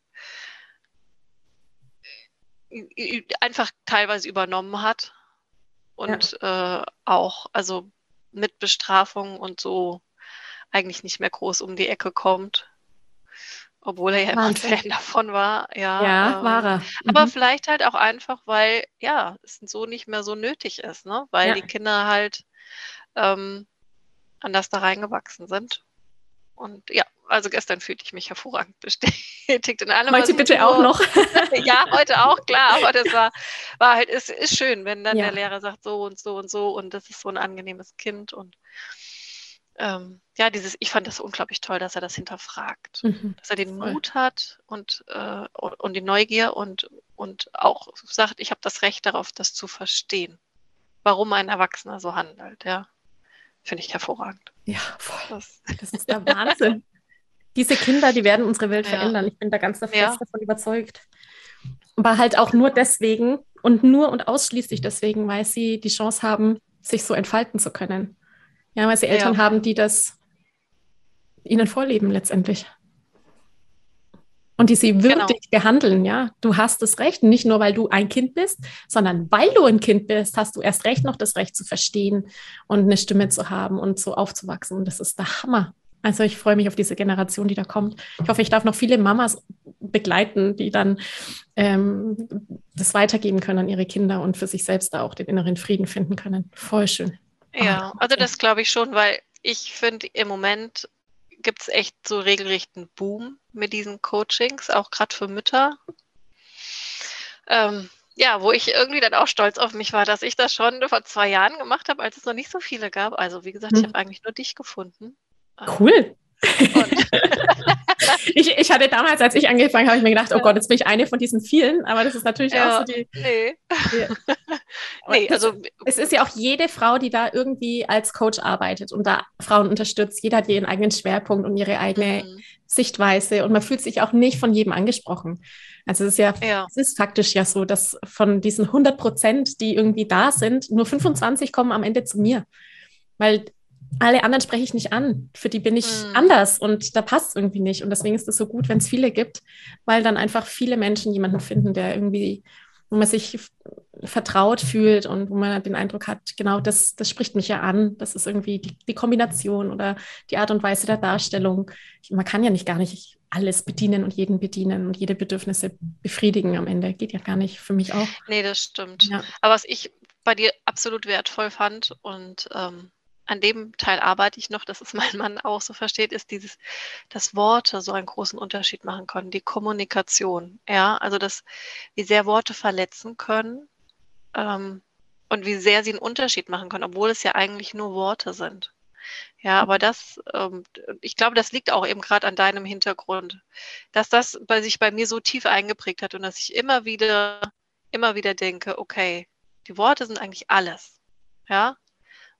Speaker 1: einfach teilweise übernommen hat und ja. äh, auch, also mit Bestrafung und so eigentlich nicht mehr groß um die Ecke kommt. Obwohl er ja immer ein Fan davon war. Ja,
Speaker 2: ja
Speaker 1: ähm,
Speaker 2: war er. Mhm.
Speaker 1: Aber vielleicht halt auch einfach, weil ja, es so nicht mehr so nötig ist, ne? Weil ja. die Kinder halt ähm, anders da reingewachsen sind. Und ja, also gestern fühlte ich mich hervorragend bestätigt in allem.
Speaker 2: Heute bitte tue. Auch noch.
Speaker 1: Ja, heute auch, klar. Aber das war, war halt, ist, ist schön, wenn dann ja. der Lehrer sagt so und so und so und das ist so ein angenehmes Kind und Ähm, ja, dieses, ich fand das unglaublich toll, dass er das hinterfragt, mhm, dass er den voll. Mut hat und, äh, und, und die Neugier und, und auch sagt, ich habe das Recht darauf, das zu verstehen, warum ein Erwachsener so handelt, ja, finde ich hervorragend.
Speaker 2: Ja, voll. Das, das ist der Wahnsinn. Diese Kinder, die werden unsere Welt ja. verändern. Ich bin da ganz fest ja. davon überzeugt. Aber halt auch nur deswegen und nur und ausschließlich deswegen, weil sie die Chance haben, sich so entfalten zu können. Ja, weil sie Eltern ja. haben, die das ihnen vorleben letztendlich. Und die sie würdig genau. behandeln, ja. Du hast das Recht, nicht nur, weil du ein Kind bist, sondern weil du ein Kind bist, hast du erst recht noch das Recht zu verstehen und eine Stimme zu haben und so aufzuwachsen. Und das ist der Hammer. Also ich freue mich auf diese Generation, die da kommt. Ich hoffe, ich darf noch viele Mamas begleiten, die dann ähm, das weitergeben können an ihre Kinder und für sich selbst da auch den inneren Frieden finden können. Voll schön.
Speaker 1: Ja, also das glaube ich schon, weil ich finde, im Moment gibt es echt so regelrechten Boom mit diesen Coachings, auch gerade für Mütter. Ähm, ja, wo ich irgendwie dann auch stolz auf mich war, dass ich das schon vor zwei Jahren gemacht habe, als es noch nicht so viele gab. Also wie gesagt, hm. ich habe eigentlich nur dich gefunden.
Speaker 2: Cool. ich, ich hatte damals, als ich angefangen habe, ich mir gedacht, oh Gott, jetzt bin ich eine von diesen vielen, aber das ist natürlich ja, auch so die...
Speaker 1: Nee,
Speaker 2: die nee das, also... Es ist ja auch jede Frau, die da irgendwie als Coach arbeitet und da Frauen unterstützt. Jeder hat ihren eigenen Schwerpunkt und ihre eigene mhm. Sichtweise und man fühlt sich auch nicht von jedem angesprochen. Also es ist ja, ja, es ist faktisch ja so, dass von diesen hundert Prozent, die irgendwie da sind, nur fünfundzwanzig kommen am Ende zu mir, weil alle anderen spreche ich nicht an. Für die bin ich mm. anders und da passt es irgendwie nicht. Und deswegen ist es so gut, wenn es viele gibt, weil dann einfach viele Menschen jemanden finden, der irgendwie, wo man sich f- vertraut fühlt und wo man den Eindruck hat, genau, das, das spricht mich ja an. Das ist irgendwie die, die Kombination oder die Art und Weise der Darstellung. Ich, man kann ja nicht gar nicht alles bedienen und jeden bedienen und jede Bedürfnisse befriedigen am Ende. Geht ja gar nicht, für mich auch.
Speaker 1: Nee, das stimmt. Ja. Aber was ich bei dir absolut wertvoll fand und ähm, an dem Teil arbeite ich noch, dass es mein Mann auch so versteht, ist dieses, dass Worte so einen großen Unterschied machen können, die Kommunikation, ja, also das, wie sehr Worte verletzen können ähm, und wie sehr sie einen Unterschied machen können, obwohl es ja eigentlich nur Worte sind. Ja, aber das, ähm, ich glaube, das liegt auch eben gerade an deinem Hintergrund, dass das bei sich bei mir so tief eingeprägt hat und dass ich immer wieder, immer wieder denke, okay, die Worte sind eigentlich alles, ja.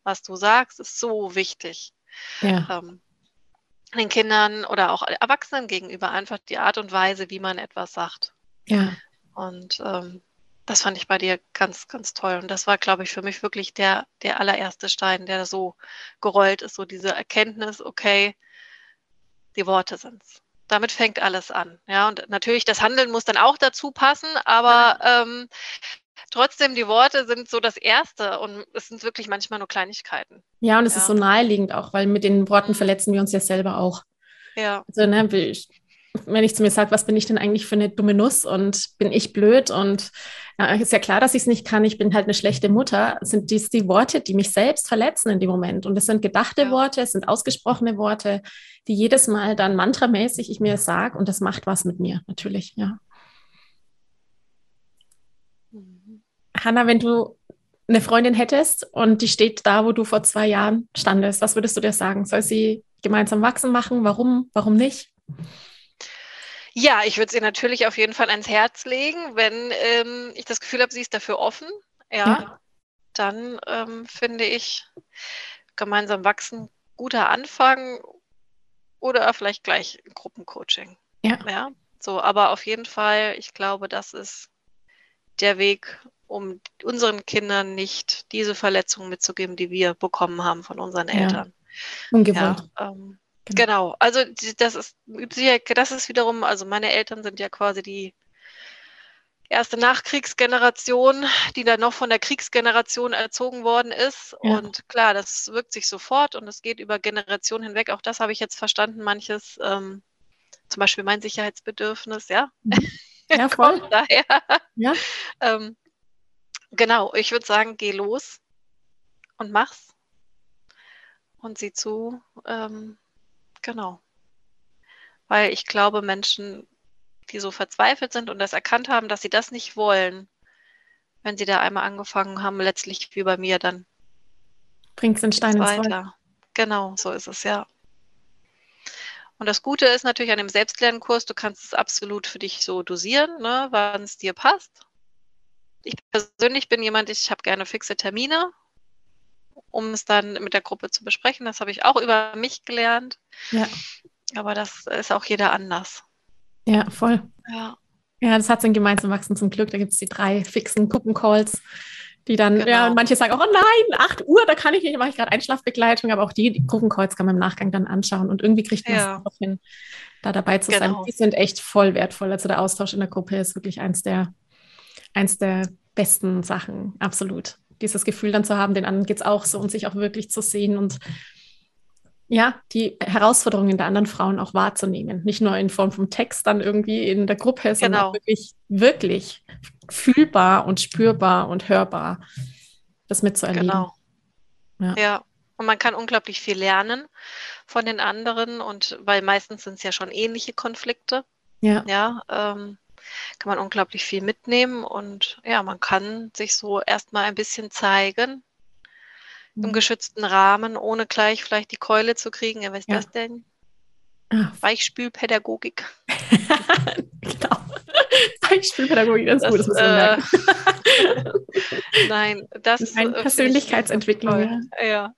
Speaker 1: was du sagst, ist so wichtig.
Speaker 2: Ja.
Speaker 1: Ähm, den Kindern oder auch Erwachsenen gegenüber einfach die Art und Weise, wie man etwas sagt.
Speaker 2: Ja.
Speaker 1: Und ähm, das fand ich bei dir ganz, ganz toll. Und das war, glaube ich, für mich wirklich der, der allererste Stein, der so gerollt ist, so diese Erkenntnis, okay, die Worte sind's. Damit fängt alles an. Ja, und natürlich, das Handeln muss dann auch dazu passen, aber ähm, trotzdem, die Worte sind so das Erste und es sind wirklich manchmal nur Kleinigkeiten.
Speaker 2: Ja, und es ist
Speaker 1: Ja.
Speaker 2: so naheliegend auch, weil mit den Worten
Speaker 1: Mhm.
Speaker 2: verletzen wir uns ja selber auch.
Speaker 1: Ja.
Speaker 2: Also, ne, ich, wenn ich zu mir sage, was bin ich denn eigentlich für eine dumme Nuss und bin ich blöd und ja, ist ja klar, dass ich es nicht kann, ich bin halt eine schlechte Mutter, sind dies die Worte, die mich selbst verletzen in dem Moment. Und es sind gedachte
Speaker 1: Ja.
Speaker 2: Worte, es sind ausgesprochene Worte, die jedes Mal dann mantramäßig ich mir sage und das macht was mit mir, natürlich, ja.
Speaker 1: Mhm.
Speaker 2: Hanna, wenn du eine Freundin hättest und die steht da, wo du vor zwei Jahren standest, was würdest du dir sagen? Soll sie gemeinsam wachsen machen? Warum? Warum nicht?
Speaker 1: Ja, ich würde es ihr natürlich auf jeden Fall ans Herz legen, wenn ähm, ich das Gefühl habe, sie ist dafür offen. Ja,
Speaker 2: Ja.
Speaker 1: dann ähm, finde ich gemeinsam wachsen guter Anfang oder vielleicht gleich ein Gruppencoaching.
Speaker 2: Ja.
Speaker 1: Ja, so, aber auf jeden Fall, ich glaube, das ist der Weg, um unseren Kindern nicht diese Verletzungen mitzugeben, die wir bekommen haben von unseren
Speaker 2: Ja.
Speaker 1: Eltern.
Speaker 2: Ungewollt.
Speaker 1: Ja, ähm,
Speaker 2: Genau.
Speaker 1: genau. Also die- das ist, das ist wiederum, also meine Eltern sind ja quasi die erste Nachkriegsgeneration, die dann noch von der Kriegsgeneration erzogen worden ist.
Speaker 2: Ja.
Speaker 1: Und klar, das wirkt sich sofort und es geht über Generationen hinweg. Auch das habe ich jetzt verstanden. Manches, ähm, zum Beispiel mein Sicherheitsbedürfnis, ja,
Speaker 2: Mhm. Ja, voll.
Speaker 1: kommt daher.
Speaker 2: Ja.
Speaker 1: Ähm, genau, ich würde sagen, geh los und mach's und sieh zu. Ähm, genau. Weil ich glaube, Menschen, die so verzweifelt sind und das erkannt haben, dass sie das nicht wollen, wenn sie da einmal angefangen haben, letztlich wie bei mir, dann
Speaker 2: Bringt's den Stein
Speaker 1: geht's
Speaker 2: ins Rollen.
Speaker 1: weiter. Genau, so ist es, ja. Und das Gute ist natürlich an dem Selbstlernkurs, du kannst es absolut für dich so dosieren, ne, wann es dir passt. Ich persönlich bin jemand, ich habe gerne fixe Termine, um es dann mit der Gruppe zu besprechen. Das habe ich auch über mich gelernt.
Speaker 2: Ja.
Speaker 1: Aber das ist auch jeder anders.
Speaker 2: Ja, voll.
Speaker 1: Ja,
Speaker 2: Ja, das hat so ein gemeinsames Wachsen zum Glück. Da gibt es die drei fixen Gruppencalls, die dann, ja,
Speaker 1: genau.
Speaker 2: und manche sagen auch, oh nein, acht Uhr, da kann ich nicht, mache ich gerade Einschlafbegleitung, aber auch die, die Gruppencalls kann man im Nachgang dann anschauen und irgendwie kriegt man es
Speaker 1: Ja,
Speaker 2: auch hin, da dabei zu sein.
Speaker 1: genau.
Speaker 2: Die sind echt voll wertvoll. Also der Austausch in der Gruppe ist wirklich eins der, eins der besten Sachen, absolut. Dieses Gefühl dann zu haben, den anderen geht es auch so und sich auch wirklich zu sehen und ja, die Herausforderungen der anderen Frauen auch wahrzunehmen. Nicht nur in Form vom Text dann irgendwie in der Gruppe, sondern auch
Speaker 1: Genau.
Speaker 2: wirklich, wirklich fühlbar und spürbar und hörbar das mitzuerleben.
Speaker 1: Genau.
Speaker 2: Ja.
Speaker 1: Ja. Und man kann unglaublich viel lernen von den anderen und weil meistens sind es ja schon ähnliche Konflikte.
Speaker 2: Ja.
Speaker 1: Ja, ähm, kann man unglaublich viel mitnehmen und ja, man kann sich so erstmal ein bisschen zeigen im
Speaker 2: Mhm.
Speaker 1: geschützten Rahmen, ohne gleich vielleicht die Keule zu kriegen. Ja, was ist
Speaker 2: Ja.
Speaker 1: das denn?
Speaker 2: Ah.
Speaker 1: Weichspülpädagogik.
Speaker 2: Genau. Beispielpädagogik, das ist gut, das müssen wir
Speaker 1: äh,
Speaker 2: merken.
Speaker 1: Nein, das
Speaker 2: Nein,
Speaker 1: äh, finde ich
Speaker 2: Persönlichkeitsentwicklung,
Speaker 1: toll.
Speaker 2: ja.
Speaker 1: Ja.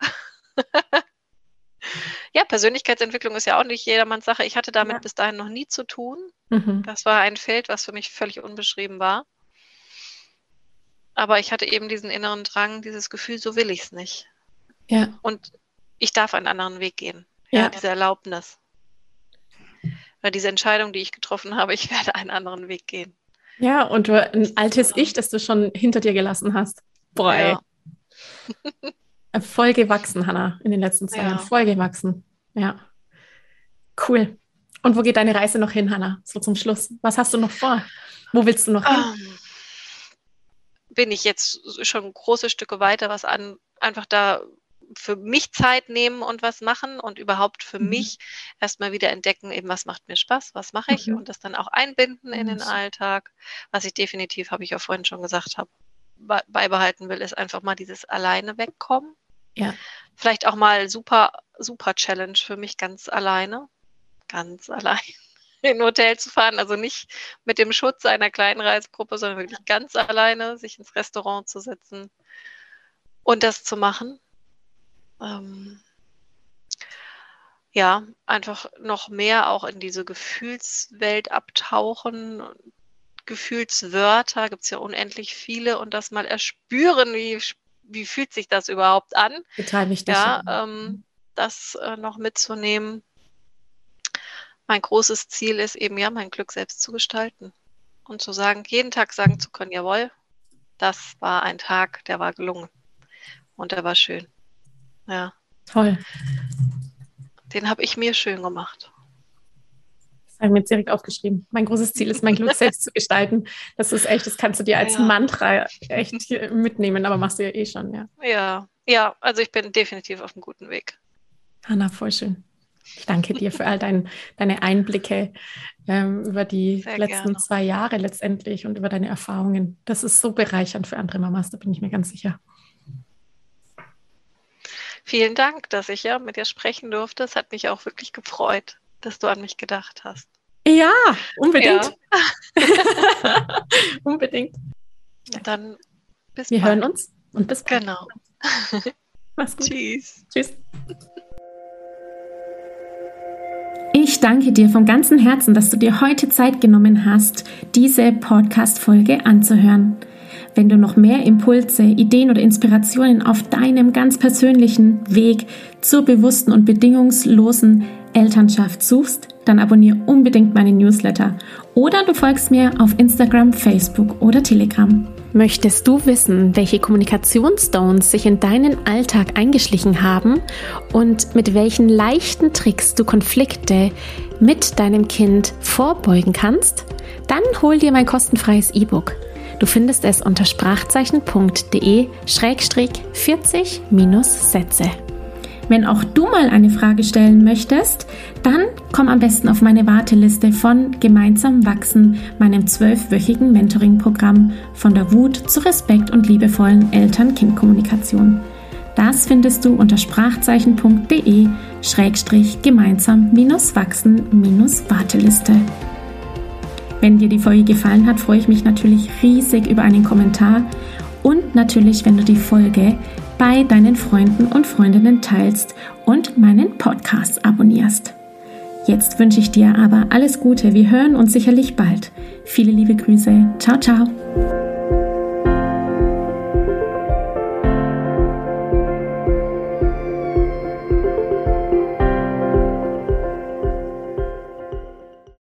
Speaker 1: Ja, Persönlichkeitsentwicklung ist ja auch nicht jedermanns Sache. Ich hatte damit
Speaker 2: Ja.
Speaker 1: bis dahin noch nie zu tun.
Speaker 2: Mhm.
Speaker 1: Das war ein Feld, was für mich völlig unbeschrieben war. Aber ich hatte eben diesen inneren Drang, dieses Gefühl, so will ich es nicht.
Speaker 2: Ja.
Speaker 1: Und ich darf einen anderen Weg gehen. Ja,
Speaker 2: Ja.
Speaker 1: diese Erlaubnis. Oder diese Entscheidung, die ich getroffen habe, ich werde einen anderen Weg gehen.
Speaker 2: Ja, und du ein altes Ich, das du schon hinter dir gelassen hast. Boah, ey.
Speaker 1: Ja,
Speaker 2: Voll gewachsen, Hanna, in den letzten zwei
Speaker 1: Ja.
Speaker 2: Jahren. Voll gewachsen. Ja. Cool. Und wo geht deine Reise noch hin, Hanna? So zum Schluss. Was hast du noch vor? Wo willst du noch hin?
Speaker 1: ähm, bin ich jetzt schon große Stücke weiter, was an, einfach da für mich Zeit nehmen und was machen und überhaupt für
Speaker 2: Mhm.
Speaker 1: mich erstmal wieder entdecken, eben was macht mir Spaß, was mache ich
Speaker 2: Mhm.
Speaker 1: und das dann auch einbinden in den
Speaker 2: Mhm.
Speaker 1: Alltag. Was ich definitiv, habe ich ja vorhin schon gesagt, habe, be- beibehalten will, ist einfach mal dieses alleine wegkommen.
Speaker 2: Ja.
Speaker 1: Vielleicht auch mal super, super Challenge für mich ganz alleine, ganz allein in ein Hotel zu fahren, also nicht mit dem Schutz einer kleinen Reisegruppe, sondern wirklich ganz alleine sich ins Restaurant zu setzen und das zu machen. ähm, ja, einfach noch mehr auch in diese Gefühlswelt abtauchen. Gefühlswörter gibt es ja unendlich viele und das mal erspüren, wie, wie fühlt sich das überhaupt an?
Speaker 2: Total wichtig.
Speaker 1: Ja, ähm, das äh, noch mitzunehmen. Mein großes Ziel ist eben, ja, mein Glück selbst zu gestalten und zu sagen, jeden Tag sagen zu können, jawohl, das war ein Tag, der war gelungen und der war schön. Ja.
Speaker 2: Toll.
Speaker 1: Den habe ich mir schön gemacht.
Speaker 2: Das habe ich mir jetzt direkt aufgeschrieben. Mein großes Ziel ist, mein Glück selbst zu gestalten. Das ist echt, das kannst du dir als
Speaker 1: Ja.
Speaker 2: Mantra echt mitnehmen, aber machst du ja eh schon, ja.
Speaker 1: Ja, ja, also ich bin definitiv auf einem guten Weg.
Speaker 2: Hanna, voll schön. Ich danke dir für all dein, deine Einblicke ähm, über die
Speaker 1: Sehr
Speaker 2: letzten
Speaker 1: gerne.
Speaker 2: zwei Jahre letztendlich und über deine Erfahrungen. Das ist so bereichernd für andere Mamas, da bin ich mir ganz sicher.
Speaker 1: Vielen Dank, dass ich ja mit dir sprechen durfte. Es hat mich auch wirklich gefreut, dass du an mich gedacht hast.
Speaker 2: Ja, unbedingt.
Speaker 1: Ja.
Speaker 2: Unbedingt.
Speaker 1: Dann bis
Speaker 2: Wir
Speaker 1: bald.
Speaker 2: hören uns und bis bald.
Speaker 1: Genau.
Speaker 2: Mach's gut.
Speaker 1: Tschüss.
Speaker 2: Tschüss. Ich danke dir von ganzem Herzen, dass du dir heute Zeit genommen hast, diese Podcast-Folge anzuhören. Wenn du noch mehr Impulse, Ideen oder Inspirationen auf deinem ganz persönlichen Weg zur bewussten und bedingungslosen Elternschaft suchst, dann abonniere unbedingt meine Newsletter oder du folgst mir auf Instagram, Facebook oder Telegram. Möchtest du wissen, welche Kommunikationsstones sich in deinen Alltag eingeschlichen haben und mit welchen leichten Tricks du Konflikte mit deinem Kind vorbeugen kannst? Dann hol dir mein kostenfreies E-Book. Du findest es unter sprachzeichen.de schrägstrich vierzig minus Sätze. Wenn auch du mal eine Frage stellen möchtest, dann komm am besten auf meine Warteliste von Gemeinsam wachsen, meinem zwölfwöchigen Mentoring-Programm von der Wut zur Respekt und liebevollen Eltern-Kind-Kommunikation. Das findest du unter sprachzeichen.de schrägstrich gemeinsam minus wachsen minus Warteliste. Wenn dir die Folge gefallen hat, freue ich mich natürlich riesig über einen Kommentar und natürlich, wenn du die Folge bei deinen Freunden und Freundinnen teilst und meinen Podcast abonnierst. Jetzt wünsche ich dir aber alles Gute. Wir hören uns sicherlich bald. Viele liebe Grüße. Ciao, ciao.